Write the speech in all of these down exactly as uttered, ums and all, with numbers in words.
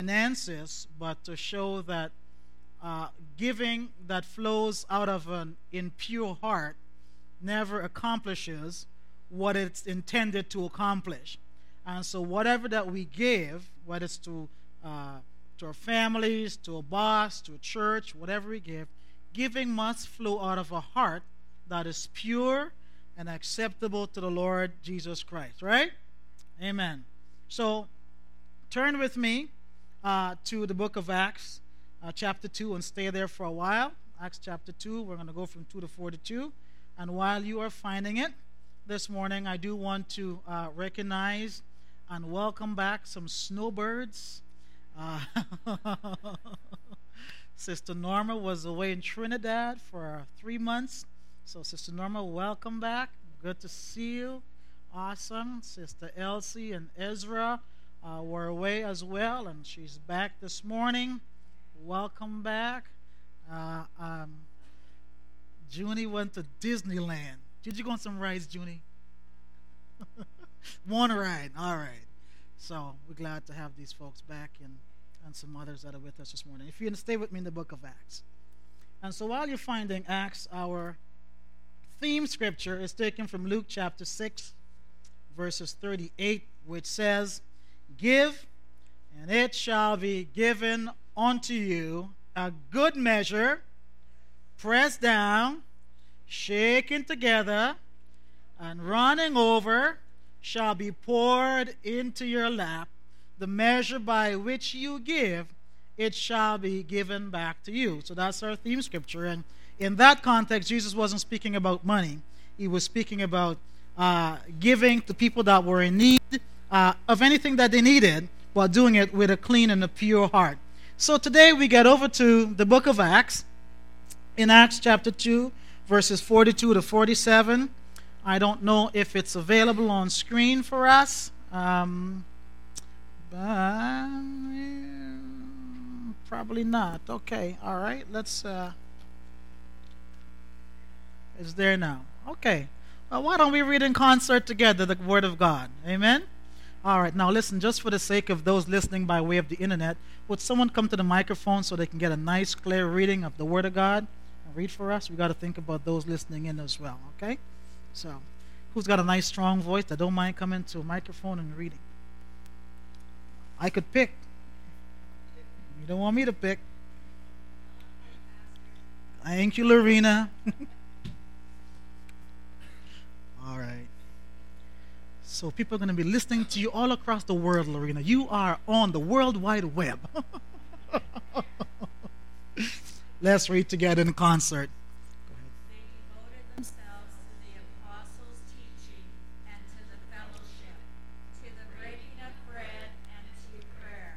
finances, but to show that uh, giving that flows out of an impure heart never accomplishes what it's intended to accomplish. And so whatever that we give, whether it's to uh, to our families, to a boss, to a church, whatever we give, giving must flow out of a heart that is pure and acceptable to the Lord Jesus Christ, right? Amen. So turn with me uh, to the book of Acts, uh, chapter two, and stay there for a while. Acts chapter two, we're going to go from two to forty-two. And while you are finding it this morning, I do want to uh, recognize and welcome back some snowbirds. Uh, Sister Norma was away in Trinidad for three months. So, Sister Norma, welcome back. Good to see you. Awesome. Sister Elsie and Ezra uh, were away as well, and she's back this morning. Welcome back. Uh, um, Junie went to Disneyland. Did you go on some rides, Junie? One ride. All right. So we're glad to have these folks back and, and some others that are with us this morning. If you can stay with me in the book of Acts. And so while you're finding Acts, our theme scripture is taken from Luke chapter six, verses thirty-eight, which says, "Give, and it shall be given unto you, a good measure, pressed down, shaken together, and running over, shall be poured into your lap. The measure by which you give, it shall be given back to you." So that's our theme scripture. And in that context, Jesus wasn't speaking about money. He was speaking about uh, giving to people that were in need uh, of anything that they needed, while doing it with a clean and a pure heart. So today we get over to the book of Acts. In Acts chapter two, verses forty-two to forty-seven. I don't know if it's available on screen for us. Um, but probably not. Okay, all right. Let's. Uh, it's there now. Okay. Well, why don't we read in concert together the Word of God? Amen? All right. Now listen, just for the sake of those listening by way of the internet, would someone come to the microphone so they can get a nice, clear reading of the Word of God? Read for us. We got to think about those listening in as well. Okay, so who's got a nice strong voice that don't mind coming to a microphone and reading? I could pick. You don't want me to pick. Thank you, Lorena. All right. So people are going to be listening to you all across the world, Lorena. You are on the World Wide Web. Let's read together in concert. Go ahead. They devoted themselves to the apostles' teaching and to the fellowship, to the breaking of bread and to prayer.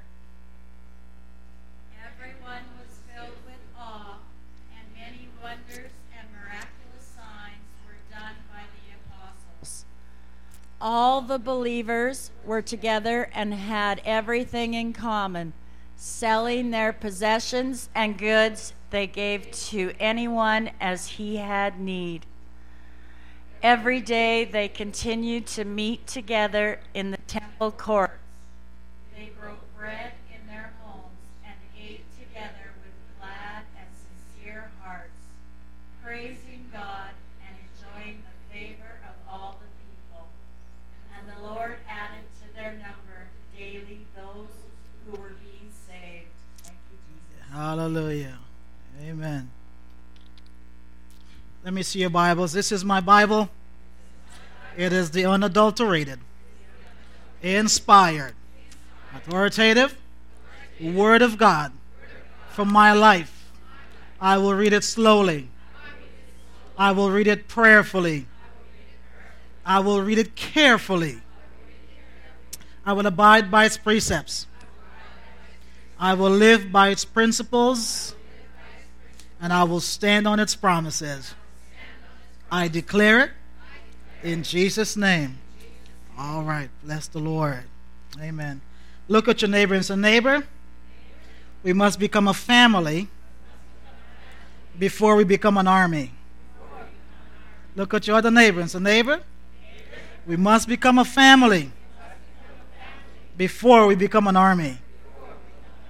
Everyone was filled with awe, and many wonders and miraculous signs were done by the apostles. All the believers were together and had everything in common, selling their possessions and goods they gave to anyone as he had need. Every day they continued to meet together in the temple courts. They broke bread in their homes and ate together with glad and sincere hearts, praising God and enjoying the favor of all the people. And the Lord added to their number daily those who were being saved. Thank you, Jesus. Hallelujah. Amen. Let me see your Bibles. This is my Bible. It is the unadulterated, inspired, authoritative Word of God for my life. I will read it slowly. I will read it prayerfully. I will read it carefully. I will abide by its precepts. I will live by its principles, and I will stand on its promises. I declare it in Jesus' name. All right. Bless the Lord. Amen. Look at your neighbor and say, neighbor, we must become a family before we become an army. Look at your other neighbor and say, neighbor, we must become a family before we become an army.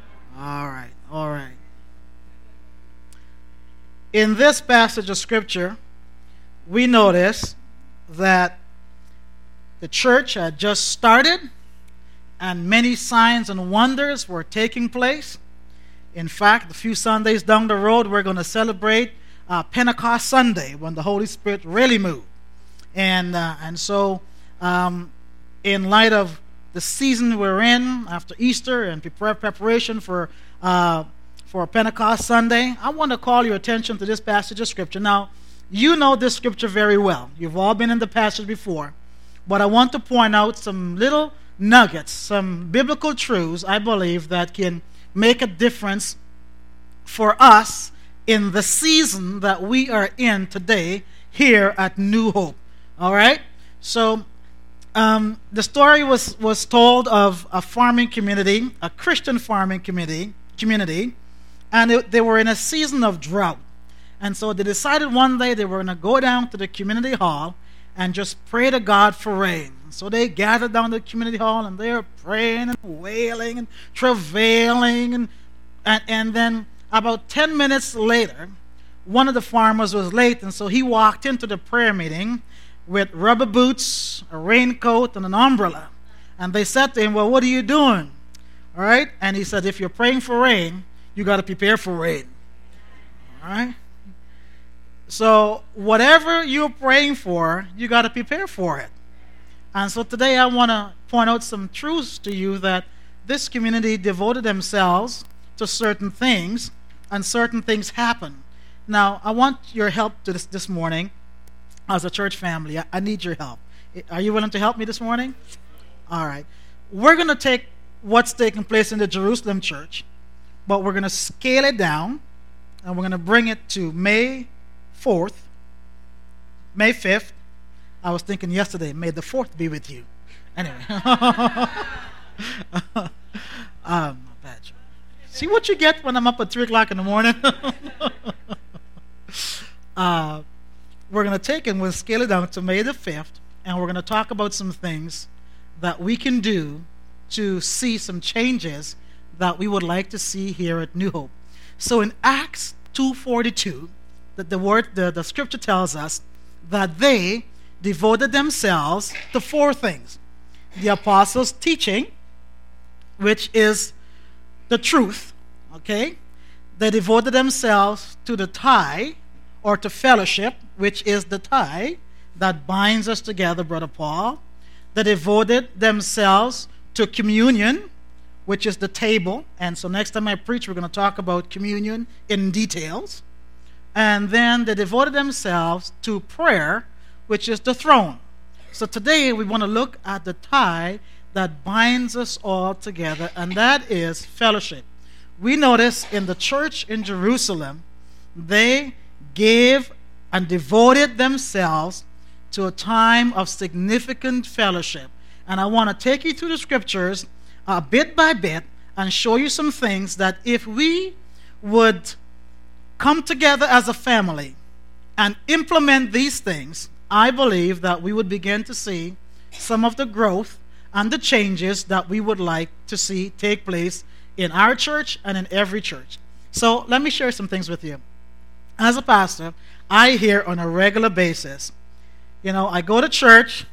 in this passage of Scripture, we notice that the church had just started and many signs and wonders were taking place. In fact, a few Sundays down the road, we're going to celebrate uh, Pentecost Sunday, when the Holy Spirit really moved. And, uh, and so, um, in light of the season we're in after Easter and prepare preparation for uh, for Pentecost Sunday, I want to call your attention to this passage of Scripture. Now, you know this Scripture very well. You've all been in the passage before. But I want to point out some little nuggets, some biblical truths, I believe, that can make a difference for us in the season that we are in today here at New Hope. All right? So, um, the story was, was told of a farming community, a Christian farming community, community, and it, they were in a season of drought. And so they decided one day they were going to go down to the community hall and just pray to God for rain. So they gathered down to the community hall and they were praying and wailing and travailing. And, and, and then about ten minutes later, one of the farmers was late, and so he walked into the prayer meeting with rubber boots, a raincoat, and an umbrella. And they said to him, well, what are you doing? All right? And he said, if you're praying for rain, you got to prepare for rain. All right? So whatever you're praying for, you got to prepare for it. And so today I want to point out some truths to you that this community devoted themselves to certain things, and certain things happen. Now, I want your help to this, this morning as a church family. I, I need your help. Are you willing to help me this morning? All right. We're going to take what's taking place in the Jerusalem church, but we're going to scale it down, and we're going to bring it to May fourth, May fifth. I was thinking yesterday, May the fourth be with you. Anyway. um, bad joke. See what you get when I'm up at three o'clock in the morning? uh, we're going to take it and we'll scale it down to May the fifth, and we're going to talk about some things that we can do to see some changes that we would like to see here at New Hope. So in Acts two forty-two, that the word, the, the scripture tells us that they devoted themselves to four things. The apostles' teaching, which is the truth, okay? They devoted themselves to the tie, or to fellowship, which is the tie that binds us together, Brother Paul. They devoted themselves to communion, which is the table. And so next time I preach, we're going to talk about communion in details. And then they devoted themselves to prayer, which is the throne. So today we want to look at the tie that binds us all together, and that is fellowship. We notice in the church in Jerusalem, they gave and devoted themselves to a time of significant fellowship. And I want to take you through the scriptures uh, bit by bit and show you some things that if we would come together as a family and implement these things, I believe that we would begin to see some of the growth and the changes that we would like to see take place in our church and in every church. So let me share some things with you. As a pastor, I hear on a regular basis, you know, I go to church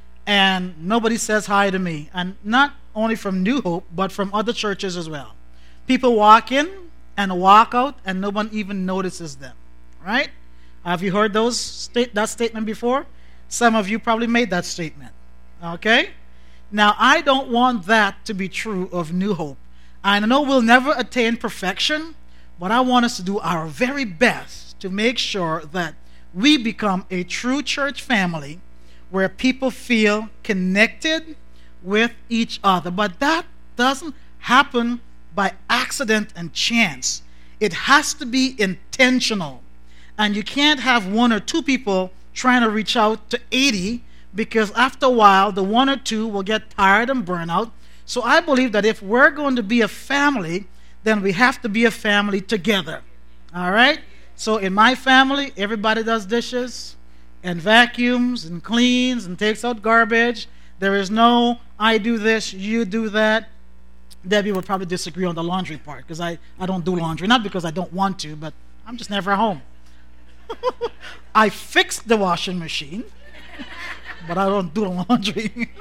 and nobody says hi to me. And not only from New Hope, but from other churches as well. People walk in and walk out and no one even notices them, right? Have you heard those state that statement before? Some of you probably made that statement. Okay? Now, I don't want that to be true of New Hope. I know we'll never attain perfection, but I want us to do our very best to make sure that we become a true church family where people feel connected with each other. But that doesn't happen by accident and chance. It has to be intentional. And you can't have one or two people trying to reach out to eighty, because after a while, the one or two will get tired and burn out. So I believe that if we're going to be a family, then we have to be a family together. All right? So in my family, everybody does dishes and vacuums and cleans and takes out garbage. There is no, I do this, you do that. Debbie would probably disagree on the laundry part, because I, I don't do laundry. Not because I don't want to, but I'm just never home. I fixed the washing machine, but I don't do the laundry.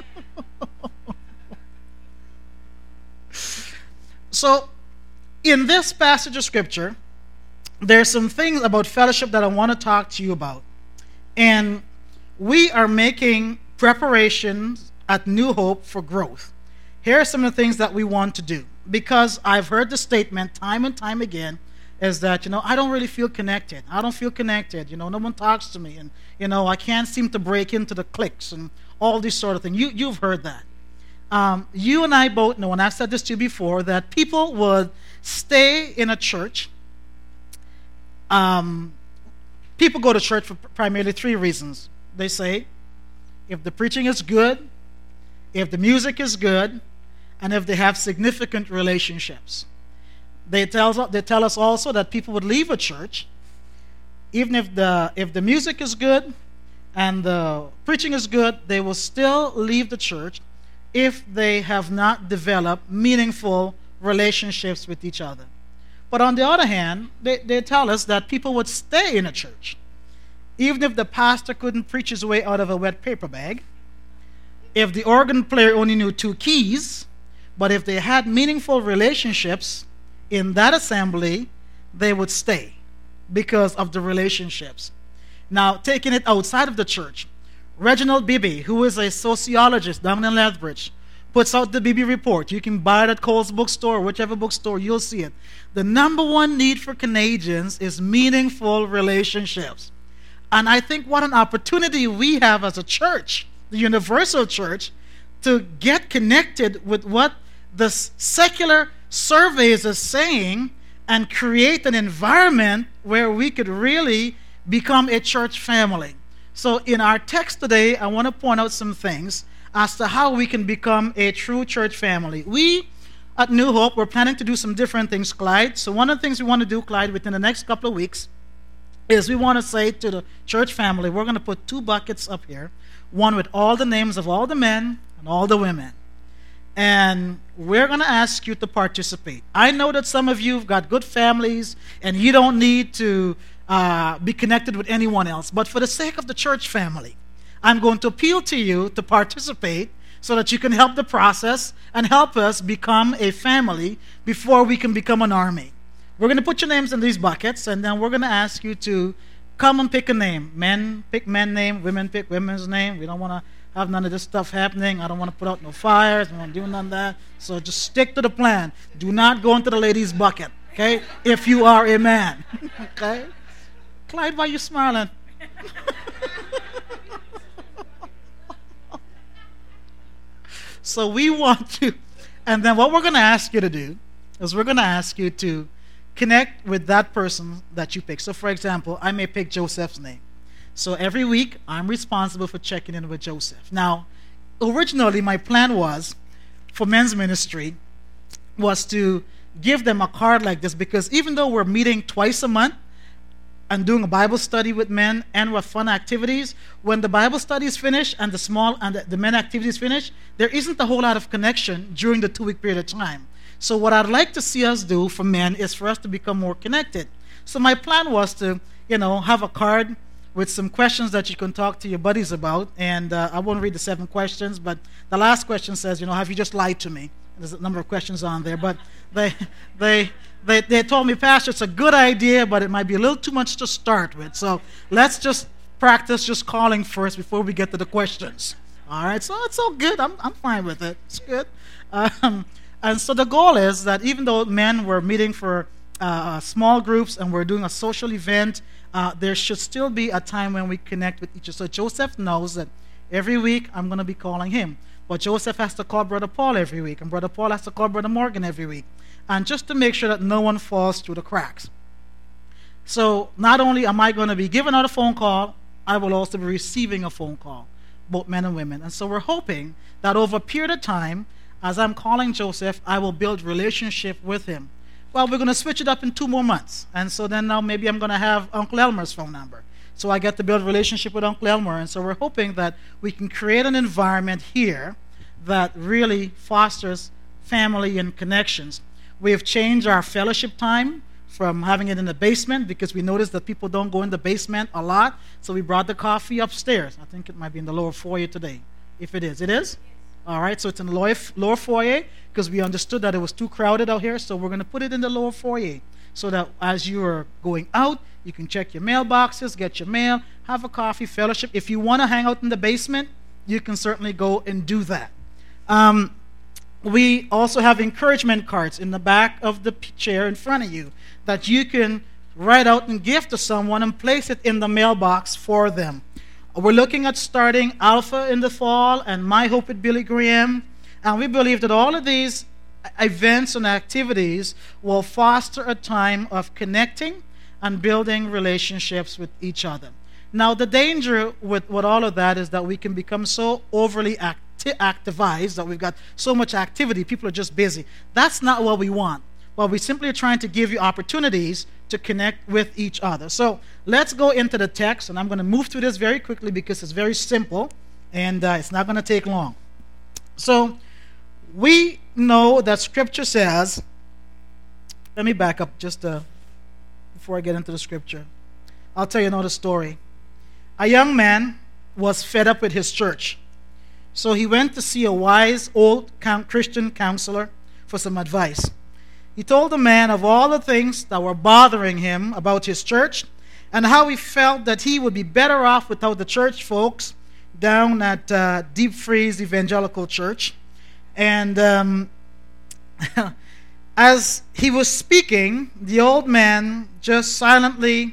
So, in this passage of Scripture, there's some things about fellowship that I want to talk to you about. And we are making preparations at New Hope for growth. Here are some of the things that we want to do. Because I've heard the statement time and time again is that, you know, I don't really feel connected. I don't feel connected. You know, no one talks to me. And, you know, I can't seem to break into the cliques and all these sort of things. You, you've heard that. Um, you and I both know, and I've said this to you before, that people would stay in a church. Um, people go to church for primarily three reasons. They say, if the preaching is good, if the music is good, and if they have significant relationships. They tell, they tell us also that people would leave a church, even if the, if the music is good and the preaching is good, they will still leave the church if they have not developed meaningful relationships with each other. But on the other hand, they, they tell us that people would stay in a church, even if the pastor couldn't preach his way out of a wet paper bag, if the organ player only knew two keys, but if they had meaningful relationships in that assembly, they would stay because of the relationships. Now, taking it outside of the church, Reginald Bibby, who is a sociologist down in Lethbridge, puts out the Bibby Report. You can buy it at Cole's bookstore, whichever bookstore, you'll see it. The number one need for Canadians is meaningful relationships. And I think what an opportunity we have as a church, the universal church, to get connected with what the secular surveys are saying and create an environment where we could really become a church family. So in our text today, I want to point out some things as to how we can become a true church family. We at New Hope, we're planning to do some different things, Clyde. So one of the things we want to do, Clyde, within the next couple of weeks is we want to say to the church family, we're going to put two buckets up here, one with all the names of all the men and all the women. And we're going to ask you to participate. I know that some of you have got good families and you don't need to uh, be connected with anyone else. But for the sake of the church family, I'm going to appeal to you to participate so that you can help the process and help us become a family before we can become an army. We're going to put your names in these buckets, and then we're going to ask you to come and pick a name. Men pick men's name, women pick women's name. We don't want to have none of this stuff happening. I don't want to put out no fires. I don't want to do none of that. So just stick to the plan. Do not go into the ladies' bucket, okay, if you are a man. Okay? Clyde, why are you smiling? So we want to, and then what we're going to ask you to do is we're going to ask you to connect with that person that you pick. So for example, I may pick Joseph's name. So every week, I'm responsible for checking in with Joseph. Now, originally, my plan was, for men's ministry, was to give them a card like this, because even though we're meeting twice a month and doing a Bible study with men and with fun activities, when the Bible study is finished and the small and the, the men activities finished, there isn't a whole lot of connection during the two-week period of time. So what I'd like to see us do for men is for us to become more connected. So my plan was to, you know, have a card with some questions that you can talk to your buddies about. And uh, I won't read the seven questions, but the last question says, you know, have you just lied to me? There's a number of questions on there, but they they they they told me, Pastor, it's a good idea, but it might be a little too much to start with. So let's just practice just calling first before we get to the questions. All right, so it's all good. I'm I'm fine with it. It's good. Um, and so the goal is that even though men were meeting for uh, small groups and we're doing a social event, uh, there should still be a time when we connect with each other. So Joseph knows that every week I'm going to be calling him. But Joseph has to call Brother Paul every week, and Brother Paul has to call Brother Morgan every week. And just to make sure that no one falls through the cracks. So not only am I going to be giving out a phone call, I will also be receiving a phone call, both men and women. And so we're hoping that over a period of time, as I'm calling Joseph, I will build relationship with him. Well, we're going to switch it up in two more months. And so then now maybe I'm going to have Uncle Elmer's phone number. So I get to build a relationship with Uncle Elmer. And so we're hoping that we can create an environment here that really fosters family and connections. We have changed our fellowship time from having it in the basement because we noticed that people don't go in the basement a lot. So we brought the coffee upstairs. I think it might be in the lower foyer today. If it is. It is? All right, so it's in the lower, lower foyer because we understood that it was too crowded out here. So we're going to put it in the lower foyer so that as you are going out, you can check your mailboxes, get your mail, have a coffee, fellowship. If you want to hang out in the basement, you can certainly go and do that. Um, we also have encouragement cards in the back of the chair in front of you that you can write out and give to someone and place it in the mailbox for them. We're looking at starting Alpha in the fall and My Hope with Billy Graham. And we believe that all of these events and activities will foster a time of connecting and building relationships with each other. Now, the danger with, with all of that is that we can become so overly acti- activized that we've got so much activity, people are just busy. That's not what we want. Well, we simply are trying to give you opportunities to connect with each other. So let's go into the text, and I'm going to move through this very quickly because it's very simple, and uh, it's not going to take long. So we know that Scripture says, let me back up just uh, before I get into the Scripture. I'll tell you another story. A young man was fed up with his church, so he went to see a wise old Christian counselor for some advice. He told the man of all the things that were bothering him about his church and how he felt that he would be better off without the church folks down at uh, Deep Freeze Evangelical Church. And um, as he was speaking, the old man just silently,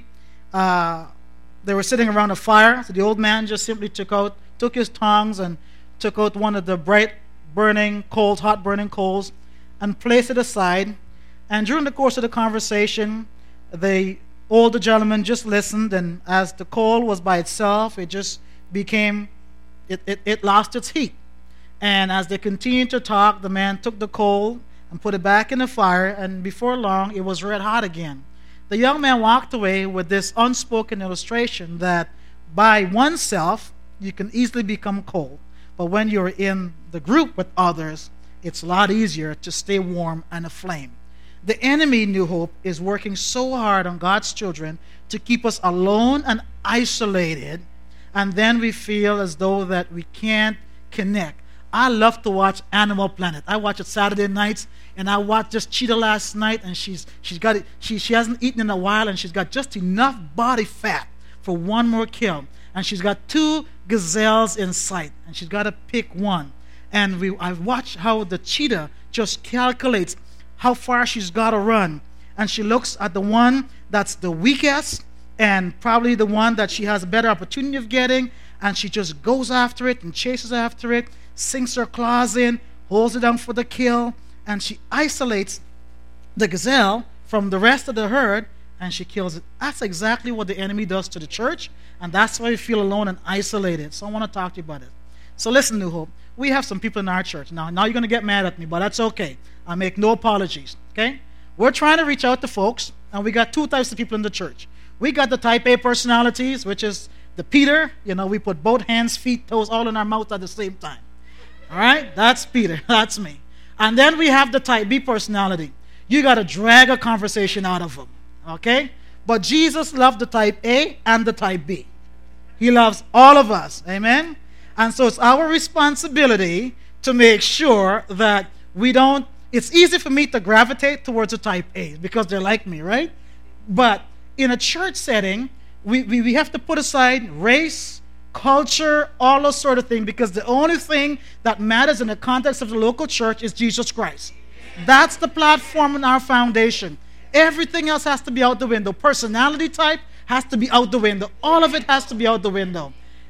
uh, they were sitting around a fire, so the old man just simply took out, took his tongs and took out one of the bright burning coals, hot burning coals, and placed it aside. And during the course of the conversation, the older gentleman just listened, and as the coal was by itself, it just became, it, it, it lost its heat. And as they continued to talk, the man took the coal and put it back in the fire, and before long, it was red hot again. The young man walked away with this unspoken illustration that by oneself, you can easily become cold. But when you're in the group with others, it's a lot easier to stay warm and aflame. The enemy, New Hope, is working so hard on God's children to keep us alone and isolated, and then we feel as though that we can't connect. I love to watch Animal Planet. I watch it Saturday nights, and I watched just Cheetah last night, and she's she's got it. She she hasn't eaten in a while, and she's got just enough body fat for one more kill, and she's got two gazelles in sight, and she's got to pick one. And we I watched how the cheetah just calculates how far she's got to run, and she looks at the one that's the weakest and probably the one that she has a better opportunity of getting, and she just goes after it and chases after it, sinks her claws in, holds it down for the kill, and she isolates the gazelle from the rest of the herd, and she kills it. That's exactly what the enemy does to the church, and that's why we feel alone and isolated. So I want to talk to you about it. So listen, New Hope, we have some people in our church. Now, now you're going to get mad at me, but that's okay. I make no apologies, okay? We're trying to reach out to folks, and we got two types of people in the church. We got the type A personalities, which is the Peter. You know, we put both hands, feet, toes, all in our mouth at the same time. All right? That's Peter. That's me. And then we have the type B personality. You got to drag a conversation out of them, okay? But Jesus loved the type A and the type B. He loves all of us, amen? And so it's our responsibility to make sure that we don't, it's easy for me to gravitate towards the type A because they're like me, right? But in a church setting, we, we, we have to put aside race, culture, all those sort of things, because the only thing that matters in the context of the local church is Jesus Christ. That's the platform and our foundation. Everything else has to be out the window. Personality type has to be out the window. All of it has to be out the window.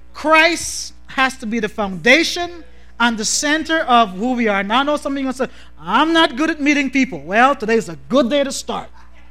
Christ has to be the foundation and the center of who we are. Now I know somebody going to say, I'm not good at meeting people. Well, today's a good day to start.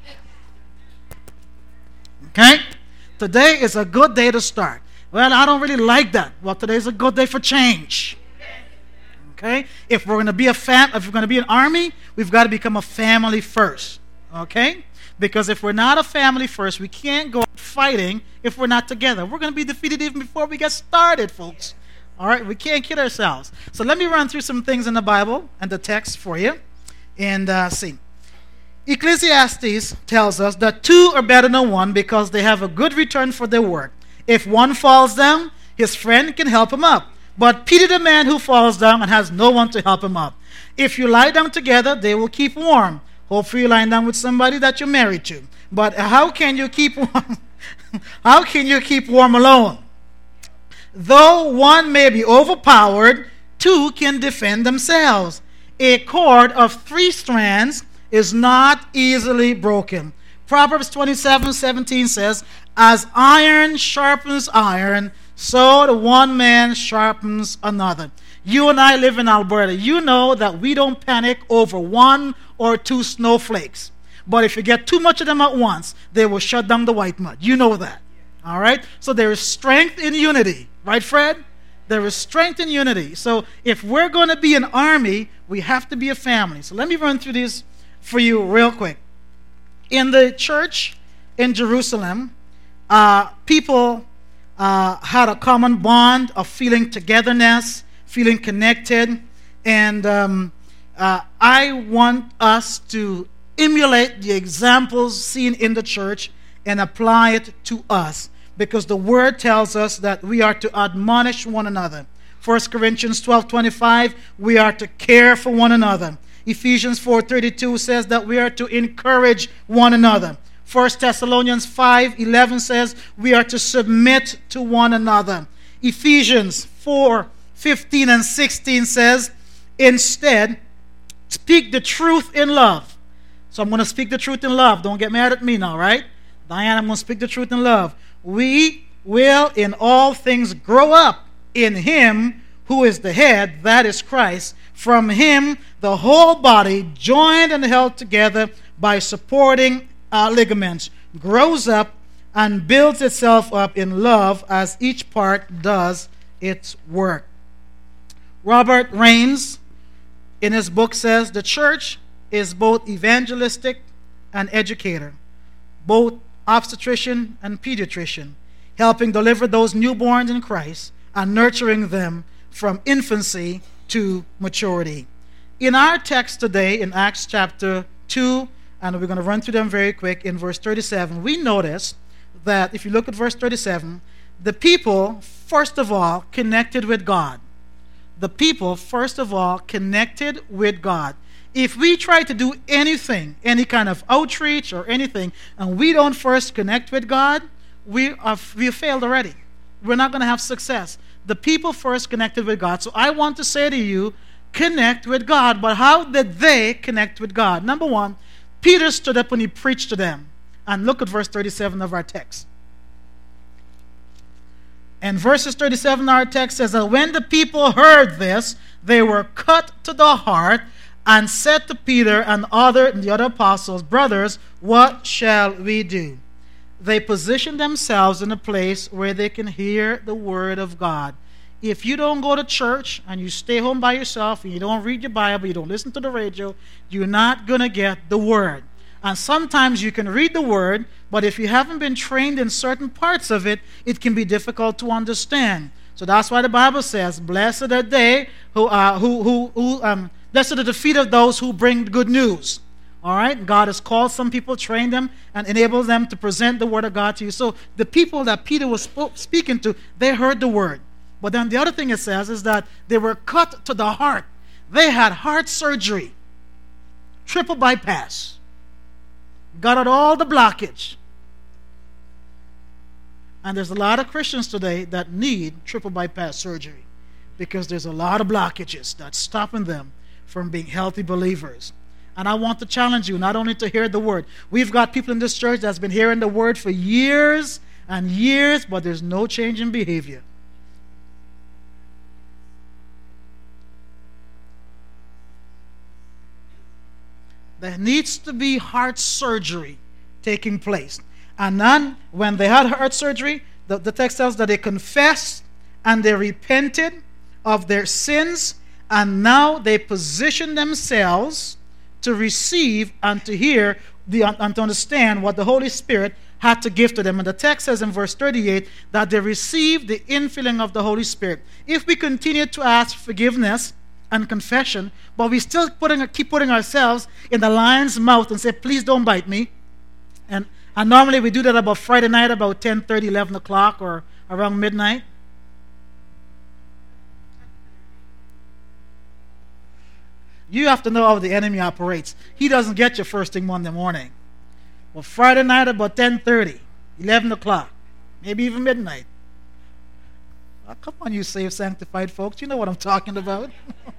Okay? Today is a good day to start. Well, I don't really like that. Well, today's a good day for change. Okay? If we're going to be a fam, if we're going to be an army, we've got to become a family first. Okay? Because if we're not a family first, we can't go fighting if we're not together. We're going to be defeated even before we get started, folks. All right? We can't kid ourselves. So let me run through some things in the Bible and the text for you and uh, see. Ecclesiastes tells us that two are better than one because they have a good return for their work. If one falls down, his friend can help him up. But pity the man who falls down and has no one to help him up. If you lie down together, they will keep warm. Hopefully you're lying down with somebody that you're married to. But how can you keep warm? How can you keep warm alone? Though one may be overpowered, two can defend themselves. A cord of three strands is not easily broken. Proverbs twenty-seven seventeen says, as iron sharpens iron, so the one man sharpens another. You and I live in Alberta. You know that we don't panic over one or two snowflakes. But if you get too much of them at once, they will shut down the white mud. You know that. All right? So there is strength in unity. Right, Fred? There is strength in unity. So if we're going to be an army, we have to be a family. So let me run through this for you real quick. In the church in Jerusalem, uh, people uh, had a common bond of feeling togetherness, feeling connected. And um, uh, I want us to emulate the examples seen in the church and apply it to us, because the word tells us that we are to admonish one another. First Corinthians twelve twenty-five, we are to care for one another. Ephesians four thirty-two says that we are to encourage one another. First Thessalonians five eleven says we are to submit to one another. Ephesians four fifteen and sixteen says, instead, speak the truth in love. So I'm going to speak the truth in love. Don't get mad at me now, right? Diane, I'm going to speak the truth in love. We will in all things grow up in him who is the head, that is Christ. From him, the whole body, joined and held together by supporting uh, ligaments, grows up and builds itself up in love as each part does its work. Robert Raines, in his book, says the church is both evangelistic and educator, both obstetrician and pediatrician, helping deliver those newborns in Christ and nurturing them from infancy to maturity. In our text today, in Acts chapter two, and we're going to run through them very quick, in verse thirty-seven, we notice that if you look at verse thirty-seven, the people, first of all, connected with God. The people, first of all, connected with God. If we try to do anything, any kind of outreach or anything, and we don't first connect with God, we are we have failed already. We're not going to have success. The people first connected with God. So I want to say to you, connect with God. But how did they connect with God? Number one, Peter stood up and he preached to them. And look at verse thirty-seven of our text. And verses thirty-seven of our text says that when the people heard this, they were cut to the heart and said to Peter and other and the other apostles, brothers, what shall we do? They position themselves in a place where they can hear the word of God. If you don't go to church and you stay home by yourself and you don't read your Bible, you don't listen to the radio, you're not going to get the word. And sometimes you can read the word, but if you haven't been trained in certain parts of it, it can be difficult to understand. So that's why the Bible says, blessed are they who, uh, who, who, who um, blessed are the feet of those who bring good news. All right? God has called some people, trained them, and enabled them to present the word of God to you. So the people that Peter was speaking to, they heard the word. But then the other thing it says is that they were cut to the heart. They had heart surgery, triple bypass, got out all the blockage. And there's a lot of Christians today that need triple bypass surgery because there's a lot of blockages that's stopping them from being healthy believers. And I want to challenge you not only to hear the word. We've got people in this church that's been hearing the word for years and years, but there's no change in behavior. There needs to be heart surgery taking place. And then when they had heart surgery, the, the text tells that they confessed and they repented of their sins, and now they position themselves to receive and to hear the, and to understand what the Holy Spirit had to give to them. And the text says in verse thirty-eight that they received the infilling of the Holy Spirit. If we continue to ask forgiveness and confession, but we still putting, keep putting ourselves in the lion's mouth and say, please don't bite me. And, and normally we do that about Friday night, about ten thirty, eleven o'clock, or around midnight. You have to know how the enemy operates. He doesn't get you first thing Monday morning. Well, Friday night about ten thirty, eleven o'clock, maybe even midnight. Oh, come on, you saved, sanctified folks. You know what I'm talking about.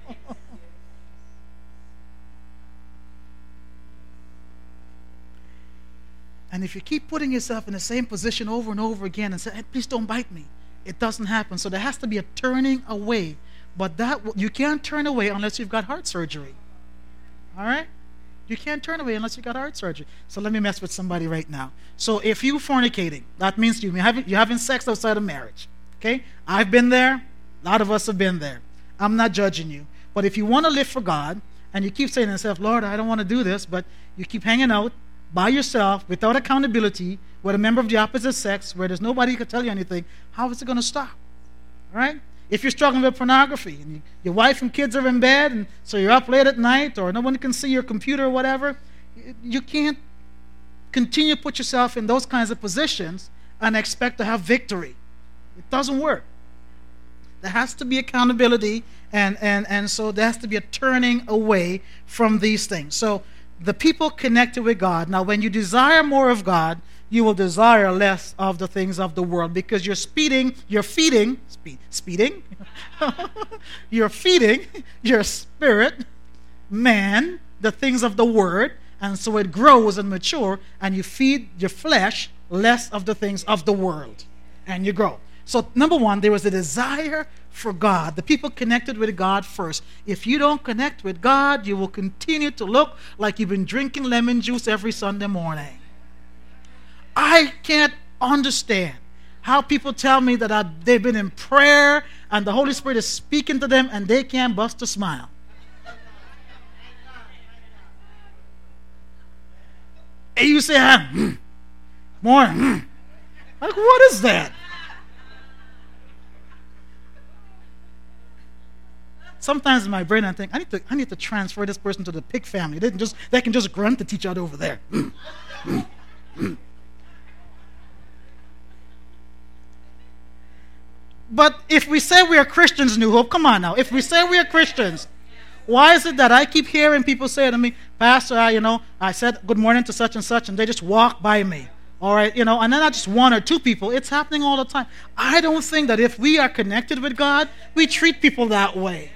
And if you keep putting yourself in the same position over and over again and say, hey, please don't bite me, it doesn't happen. So there has to be a turning away. But that you can't turn away unless you've got heart surgery. All right? You can't turn away unless you've got heart surgery. So let me mess with somebody right now. So if you're fornicating, that means you having, you're having sex outside of marriage. Okay? I've been there. A lot of us have been there. I'm not judging you. But if you want to live for God, and you keep saying to yourself, Lord, I don't want to do this, but you keep hanging out by yourself without accountability with a member of the opposite sex where there's nobody who can tell you anything, how is it going to stop? All right? If you're struggling with pornography and you, your wife and kids are in bed and so you're up late at night or no one can see your computer or whatever, you can't continue to put yourself in those kinds of positions and expect to have victory. It doesn't work. There has to be accountability, and, and, and so there has to be a turning away from these things. So the people connected with God, now when you desire more of God, you will desire less of the things of the world because you're speeding, you're feeding, speed, speeding, you're feeding your spirit, man, the things of the word, and so it grows and matures, and you feed your flesh less of the things of the world, and you grow. So number one, there was a desire for God. The people connected with God first. If you don't connect with God, you will continue to look like you've been drinking lemon juice every Sunday morning. I can't understand how people tell me that I, they've been in prayer and the Holy Spirit is speaking to them and they can't bust a smile. And you say, ah, mm, more, mm. Like, what is that? Sometimes in my brain I think, I need to, I need to transfer this person to the pig family. They can just, they can just grunt to teach out over there. Mm, mm, mm. But if we say we are Christians, New Hope, come on now. If we say we are Christians, why is it that I keep hearing people say to me, Pastor, I, you know, I said good morning to such and such, and they just walk by me. All right, you know, and then not just one or two people. It's happening all the time. I don't think that if we are connected with God, we treat people that way.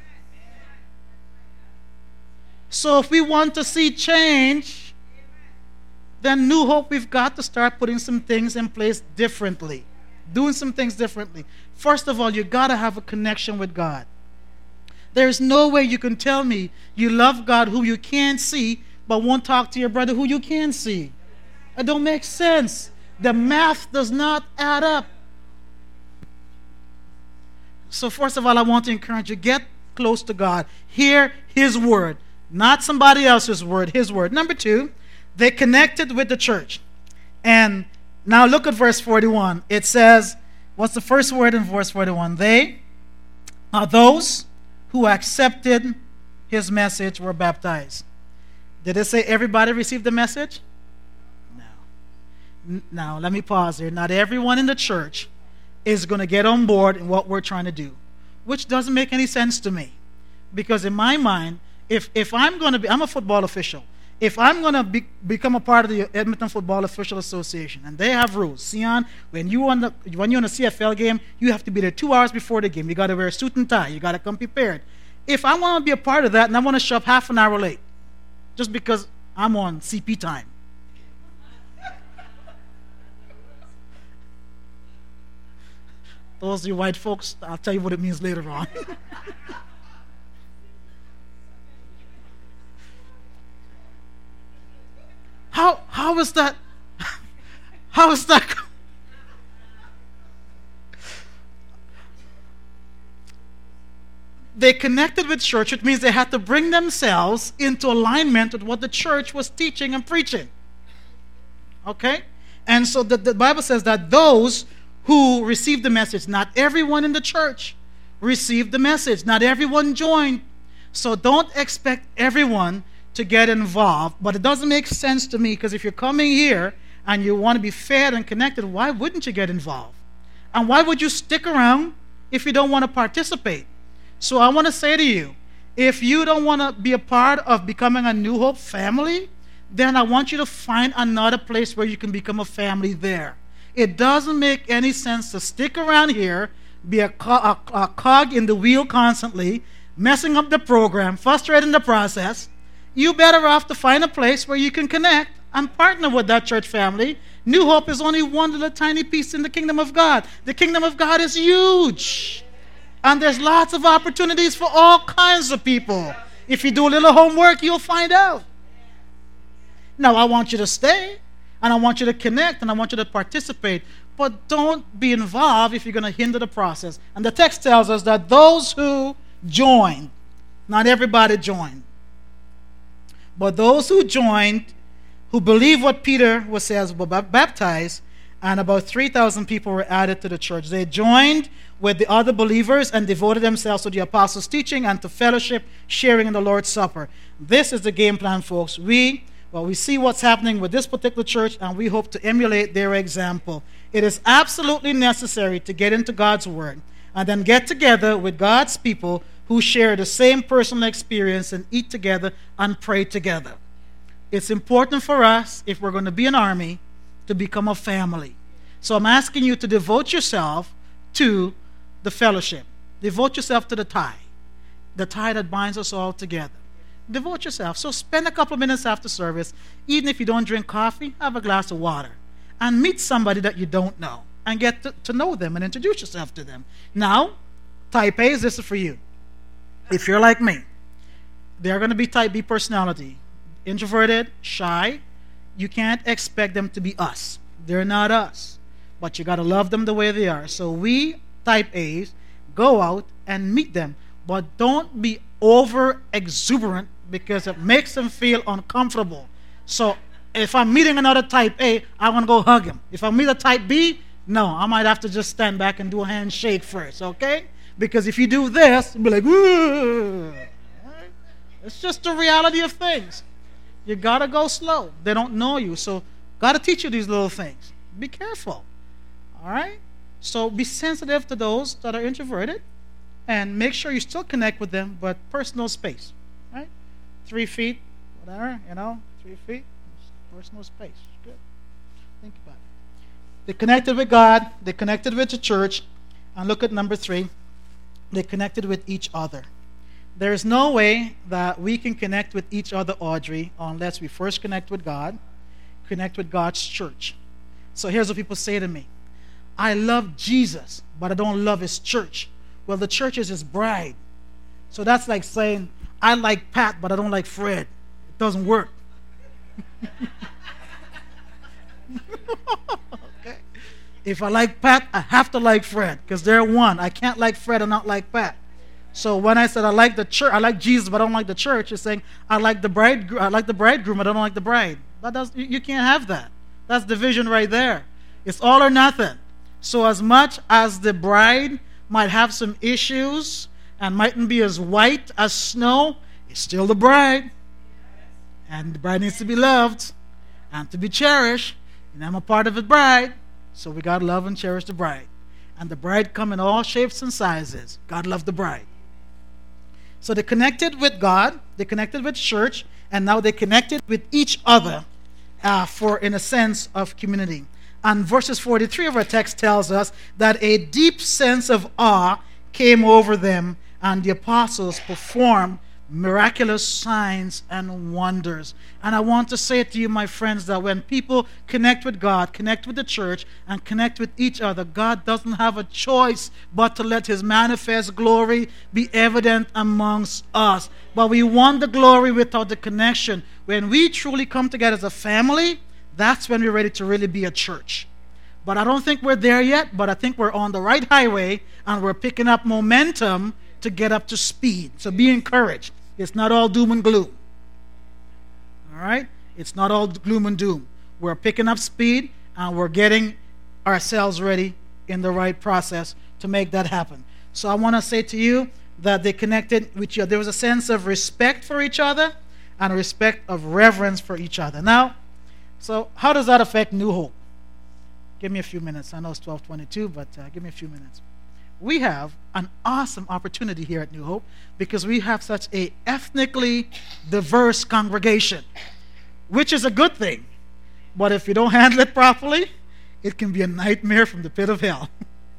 So if we want to see change, then New Hope, we've got to start putting some things in place differently. Doing some things differently. First of all, you got to have a connection with God. There's no way you can tell me you love God who you can't see, but won't talk to your brother who you can see. It don't make sense. The math does not add up. So first of all, I want to encourage you, get close to God. Hear His word, not somebody else's word, His word. Number two, they connected with the church. And now look at verse forty-one. It says, what's the first word in verse forty-one? They are those who accepted His message were baptized. Did it say everybody received the message? No. Now, let me pause here. Not everyone in the church is going to get on board in what we're trying to do, which doesn't make any sense to me. Because in my mind, if, if I'm going to be, I'm a football official. If I'm going to be, become a part of the Edmonton Football Official Association, and they have rules. Sion, when, you on the, when you're on a C F L game, you have to be there two hours before the game. You got to wear a suit and tie. You got to come prepared. If I want to be a part of that and I want to show up half an hour late, just because I'm on C P time, those of you white folks, I'll tell you what it means later on. How how is that? How is that? They connected with church, which means they had to bring themselves into alignment with what the church was teaching and preaching. Okay? And so the, the Bible says that those who received the message, not everyone in the church received the message. Not everyone joined. So don't expect everyone to get involved. But it doesn't make sense to me, because if you're coming here and you want to be fed and connected, why wouldn't you get involved? And why would you stick around if you don't want to participate? So I want to say to you, if you don't want to be a part of becoming a New Hope family, then I want you to find another place where you can become a family there. It doesn't make any sense to stick around here, be a, co- a, a cog in the wheel constantly, messing up the program, frustrating the process. You better off to find a place where you can connect and partner with that church family. New Hope is only one little tiny piece in the kingdom of God. The kingdom of God is huge. And there's lots of opportunities for all kinds of people. If you do a little homework, you'll find out. Now, I want you to stay, and I want you to connect, and I want you to participate. But don't be involved if you're going to hinder the process. And the text tells us that those who joined, not everybody joined, but those who joined, who believed what Peter was says were baptized, and about three thousand people were added to the church. They joined with the other believers and devoted themselves to the apostles' teaching and to fellowship, sharing in the Lord's Supper. This is the game plan, folks. We, well, we see what's happening with this particular church, and we hope to emulate their example. It is absolutely necessary to get into God's Word and then get together with God's people who share the same personal experience and eat together and pray together. It's important for us, if we're going to be an army, to become a family. So I'm asking you to devote yourself to the fellowship. Devote yourself to the tie, the tie that binds us all together. Devote yourself. So spend a couple of minutes after service, even if you don't drink coffee, have a glass of water, and meet somebody that you don't know, and get to, to know them and introduce yourself to them. Now, type A, this is for you. If you're like me, they're going to be type B personality. Introverted, shy. You can't expect them to be us. They're not us. But you got to love them the way they are. So we, type A's, go out and meet them. But don't be over exuberant, because it makes them feel uncomfortable. So if I'm meeting another type A, I want to go hug him. If I meet a type B, no, I might have to just stand back and do a handshake first, okay? Because if you do this, you'll be like, ooh. It's just the reality of things. You got to go slow. They don't know you, so got to teach you these little things. Be careful, all right? So be sensitive to those that are introverted, and make sure you still connect with them, but personal space, right? Three feet, whatever, you know, three feet, personal space. Good. Think about it. They connected with God. They connected with the church. And look at number three. They connected with each other. There is no way that we can connect with each other, Audrey, unless we first connect with God, connect with God's church. So here's what people say to me. I love Jesus, but I don't love his church. Well, the church is his bride. So that's like saying, I like Pat, but I don't like Fred. It doesn't work. Okay. If I like Pat, I have to like Fred, because they're one. I can't like Fred and not like Pat. So when I said I like the church, I like Jesus, but I don't like the church, it's saying I like the bride, I like the bridegroom, but I don't like the bride. That does, you, you can't have that. That's division right there. It's all or nothing. So as much as the bride might have some issues and mightn't be as white as snow, it's still the bride. And the bride needs to be loved and to be cherished. And I'm a part of the bride, so we got to love and cherish the bride. And the bride come in all shapes and sizes. God love the bride. So they connected with God, they connected with church, and now they connected with each other uh, for, in a sense, of community. And verses forty-three of our text tells us that a deep sense of awe came over them, and the apostles performed miraculous signs and wonders. And I want to say to you, my friends, that when people connect with God, connect with the church, and connect with each other, God doesn't have a choice but to let his manifest glory be evident amongst us. But we want the glory without the connection. When we truly come together as a family, that's when we're ready to really be a church. But I don't think we're there yet, but I think we're on the right highway, and we're picking up momentum to get up to speed. So be encouraged. It's not all doom and gloom. All right? It's not all gloom and doom. We're picking up speed, and we're getting ourselves ready in the right process to make that happen. So I want to say to you that they connected with you. There was a sense of respect for each other and a respect of reverence for each other. Now, so how does that affect New Hope? Give me a few minutes. I know it's twelve twenty-two, but uh, give me a few minutes. We have an awesome opportunity here at New Hope because we have such a ethnically diverse congregation, which is a good thing. But if you don't handle it properly, it can be a nightmare from the pit of hell.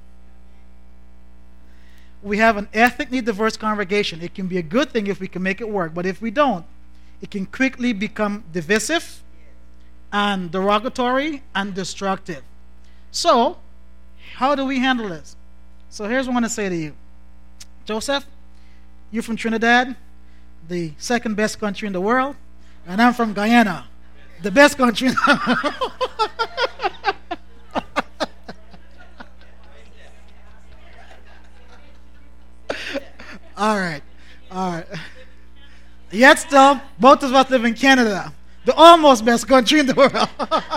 We have an ethnically diverse congregation. It can be a good thing if we can make it work, but if we don't, it can quickly become divisive and derogatory and destructive. So, how do we handle this? So here's what I want to say to you. Joseph, you're from Trinidad, the second best country in the world, and I'm from Guyana, the best country in the world. All right, all right. Yet still, both of us live in Canada, the almost best country in the world.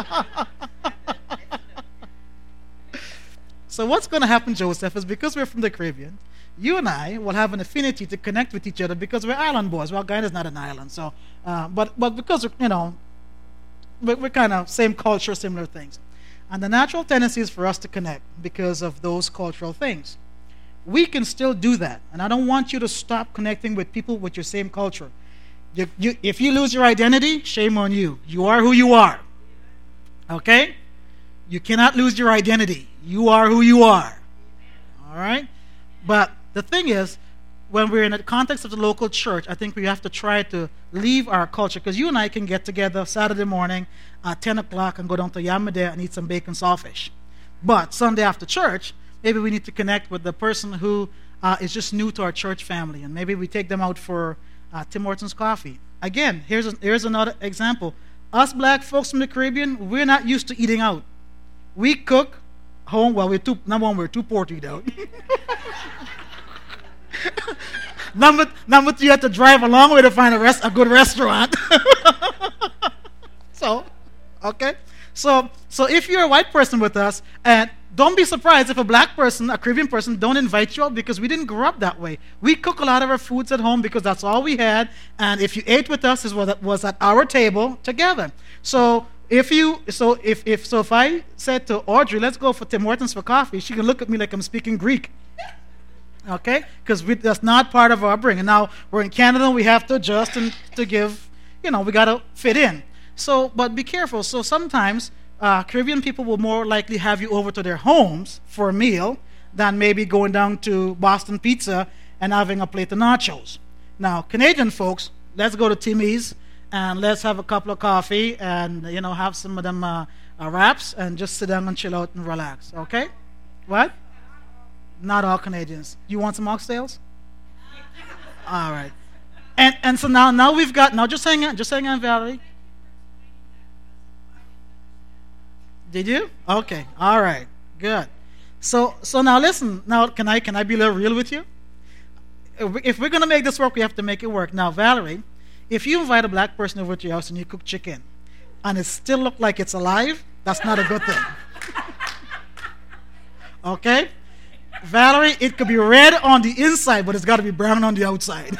So what's going to happen, Joseph, is because we're from the Caribbean, you and I will have an affinity to connect with each other because we're island boys. Well, Guyana is not an island, so uh, but but because you know we're, we're kind of same culture, similar things, and the natural tendency is for us to connect because of those cultural things. We can still do that, and I don't want you to stop connecting with people with your same culture. You, you, if you lose your identity, shame on you. You are who you are. Okay? You cannot lose your identity. You are who you are. All right? But the thing is, when we're in the context of the local church, I think we have to try to leave our culture, because you and I can get together Saturday morning at ten o'clock and go down to Yamade and eat some bacon sawfish. But Sunday after church, maybe we need to connect with the person who uh, is just new to our church family, and maybe we take them out for uh, Tim Hortons coffee. Again, here's a, here's another example. Us black folks from the Caribbean, we're not used to eating out. We cook home. Well, we're too number one, we're too poor to eat out. number number two, you have to drive a long way to find a rest a good restaurant. so, okay. So, so if you're a white person with us, and don't be surprised if a black person, a Caribbean person, don't invite you out, because we didn't grow up that way. We cook a lot of our foods at home because that's all we had, and if you ate with us, it was, was at our table together. So if you, so if, if so if I said to Audrey, let's go for Tim Hortons for coffee, she can look at me like I'm speaking Greek. Okay, because that's not part of our upbringing. Now we're in Canada, we have to adjust and to give, you know, we got to fit in. So, but be careful. So sometimes uh, Caribbean people will more likely have you over to their homes for a meal than maybe going down to Boston Pizza and having a plate of nachos. Now, Canadian folks, let's go to Timmy's and let's have a couple of coffee and, you know, have some of them uh, uh, wraps and just sit down and chill out and relax. Okay? What? Not all Canadians. You want some oxtails? All right. And and so now now we've got now just hang on, just hang on, Valerie. Did you? Okay. All right. Good. So so now listen. Now can I can I be a little real with you? If we're gonna make this work, we have to make it work. Now, Valerie, if you invite a black person over to your house and you cook chicken, and it still look like it's alive, that's not a good thing. Okay? Valerie, it could be red on the inside, but it's got to be brown on the outside.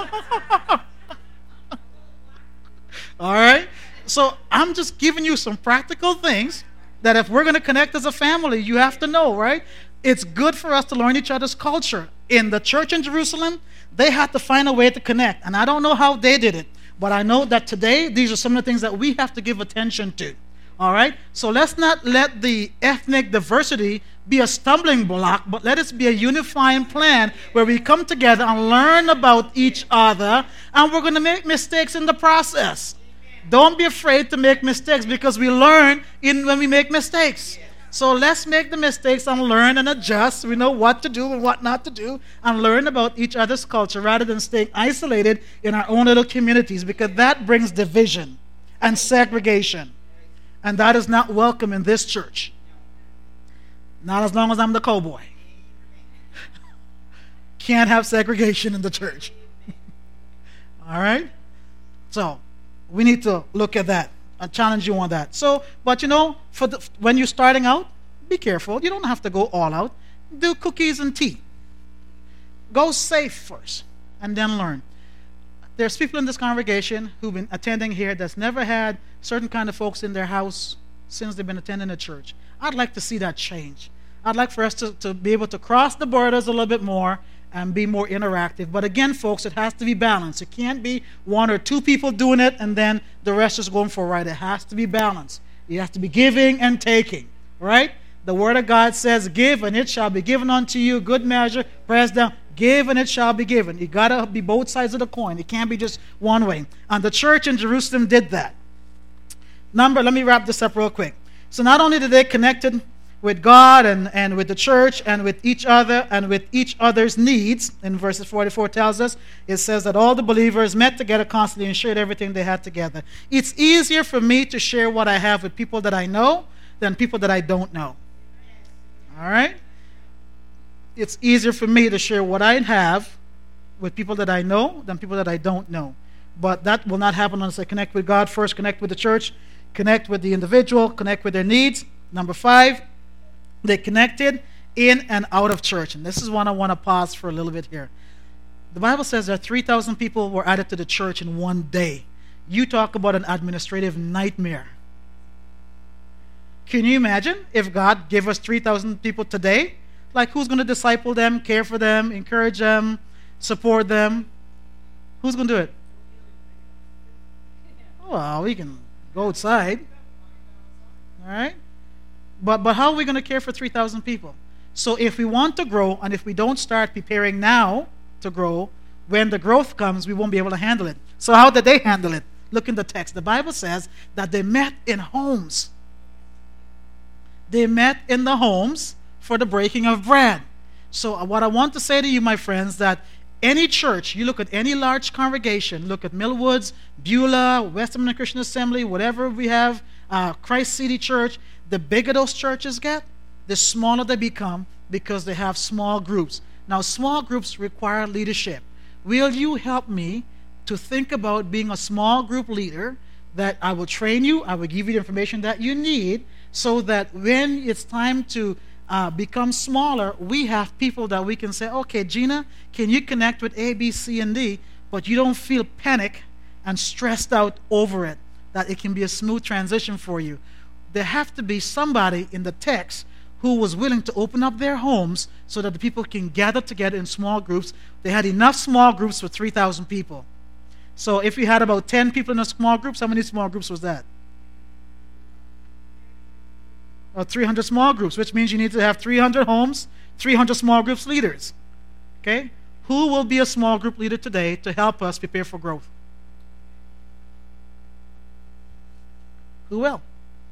All right? So I'm just giving you some practical things that if we're going to connect as a family, you have to know, right? It's good for us to learn each other's culture. In the church in Jerusalem, they had to find a way to connect. And I don't know how they did it, but I know that today, these are some of the things that we have to give attention to. All right? So let's not let the ethnic diversity be a stumbling block, but let us be a unifying plan where we come together and learn about each other, and we're going to make mistakes in the process. Don't be afraid to make mistakes, because we learn in when we make mistakes. So let's make the mistakes and learn and adjust. We know what to do and what not to do, and learn about each other's culture rather than staying isolated in our own little communities, because that brings division and segregation. And that is not welcome in this church. Not as long as I'm the cowboy. Can't have segregation in the church. All right? So, we need to look at that. I challenge you on that. So, but you know, for the, when you're starting out, be careful. You don't have to go all out. Do cookies and tea. Go safe first and then learn. There's people in this congregation who've been attending here that's never had certain kind of folks in their house since they've been attending the church. I'd like to see that change. I'd like for us to, to be able to cross the borders a little bit more and be more interactive. But again, folks, it has to be balanced. It can't be one or two people doing it and then the rest is going for a ride. It has to be balanced. You have to be giving and taking, right? The Word of God says, give and it shall be given unto you, good measure, pressed down. Give and it shall be given. You got to be both sides of the coin. It can't be just one way. And the church in Jerusalem did that. Number, let me wrap this up real quick. So not only did they connected with God and, and with the church and with each other and with each other's needs, in verses forty-four tells us, it says that all the believers met together constantly and shared everything they had together. It's easier for me to share what I have with people that I know than people that I don't know. All right? It's easier for me to share what I have with people that I know than people that I don't know. But that will not happen unless I connect with God first, connect with the church, connect with the individual, connect with their needs. Number five, they connected in and out of church. And this is one I want to pause for a little bit here. The Bible says that three thousand people were added to the church in one day. You talk about an administrative nightmare. Can you imagine if God gave us three thousand people today? Like, who's going to disciple them, care for them, encourage them, support them? Who's going to do it? Well, we can go outside. All right? But, but how are we going to care for three thousand people? So if we want to grow, and if we don't start preparing now to grow, when the growth comes, we won't be able to handle it. So how did they handle it? Look in the text. The Bible says that they met in homes. They met in the homes for the breaking of bread. So what I want to say to you, my friends, that any church, you look at any large congregation, look at Millwoods, Beulah, Westminster Christian Assembly, whatever we have, uh, Christ City Church, the bigger those churches get, the smaller they become because they have small groups. Now, small groups require leadership. Will you help me to think about being a small group leader, that I will train you, I will give you the information that you need, so that when it's time to uh, become smaller, we have people that we can say, okay, Gina, can you connect with A, B, C, and D, but you don't feel panic and stressed out over it, that it can be a smooth transition for you. There have to be somebody in the text who was willing to open up their homes so that the people can gather together in small groups. They had enough small groups for three thousand people. So if you had about ten people in a small group, how many small groups was that? Or three hundred small groups, which means you need to have three hundred homes, three hundred small groups leaders. Okay? Who will be a small group leader today to help us prepare for growth? Who will?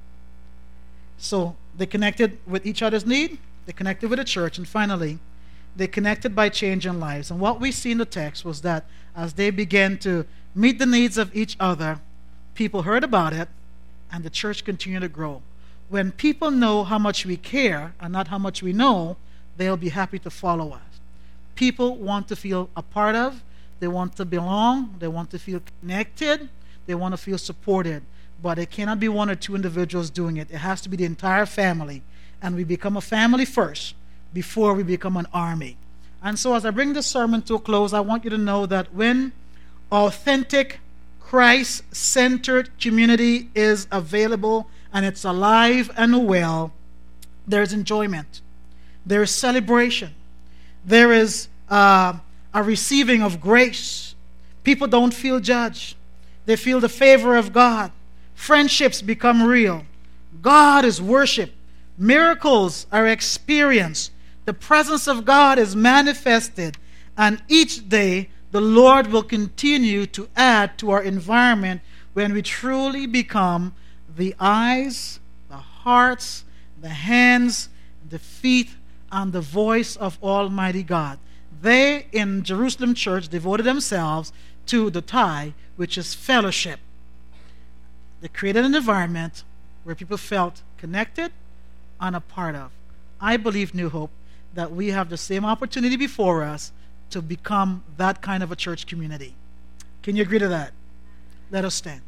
So they connected with each other's need, they connected with the church, and finally, they connected by changing lives. And what we see in the text was that as they began to meet the needs of each other, people heard about it, and the church continued to grow. When people know how much we care and not how much we know, they'll be happy to follow us. People want to feel a part of, they want to belong, they want to feel connected, they want to feel supported. But it cannot be one or two individuals doing it. It has to be the entire family. And we become a family first before we become an army. And so as I bring this sermon to a close, I want you to know that when authentic, Christ-centered community is available and it's alive and well, there's enjoyment. There is celebration. There is uh, a receiving of grace. People don't feel judged. They feel the favor of God. Friendships become real. God is worshiped. Miracles are experienced. The presence of God is manifested. And each day, the Lord will continue to add to our environment when we truly become the eyes, the hearts, the hands, the feet, and the voice of Almighty God. They, in Jerusalem Church, devoted themselves to the tie, which is fellowship. They created an environment where people felt connected and a part of. I believe, New Hope, that we have the same opportunity before us to become that kind of a church community. Can you agree to that? Let us stand.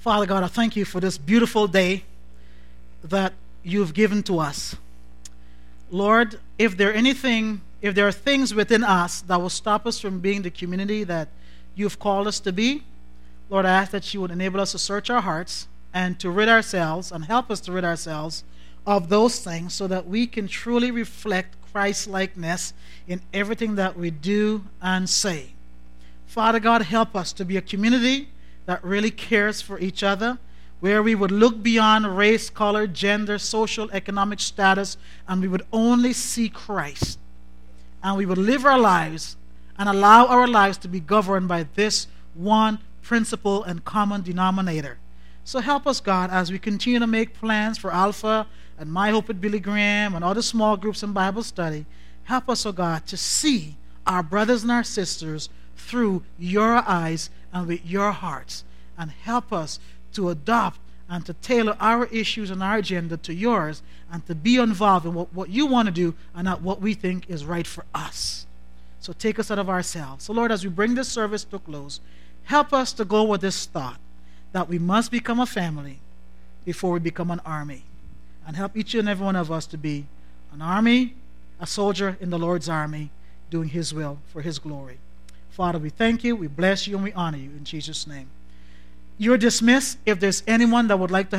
Father God, I thank you for this beautiful day that you've given to us. Lord, if there anything, if there are things within us that will stop us from being the community that you've called us to be, Lord, I ask that you would enable us to search our hearts and to rid ourselves and help us to rid ourselves of those things so that we can truly reflect Christ-likeness in everything that we do and say. Father God, help us to be a community that really cares for each other, where we would look beyond race, color, gender, social, economic status, and we would only see Christ. And we would live our lives and allow our lives to be governed by this one principle and common denominator. So help us, God, as we continue to make plans for Alpha and My Hope with Billy Graham and other small groups in Bible study. Help us, oh God, to see our brothers and our sisters through your eyes and with your hearts. And help us to adopt and to tailor our issues and our agenda to yours and to be involved in what, what you want to do and not what we think is right for us. So take us out of ourselves. So, Lord, as we bring this service to a close, help us to go with this thought that we must become a family before we become an army. And help each and every one of us to be an army, a soldier in the Lord's army, doing his will for his glory. Father, we thank you, we bless you, and we honor you in Jesus' name. You're dismissed. If there's anyone that would like to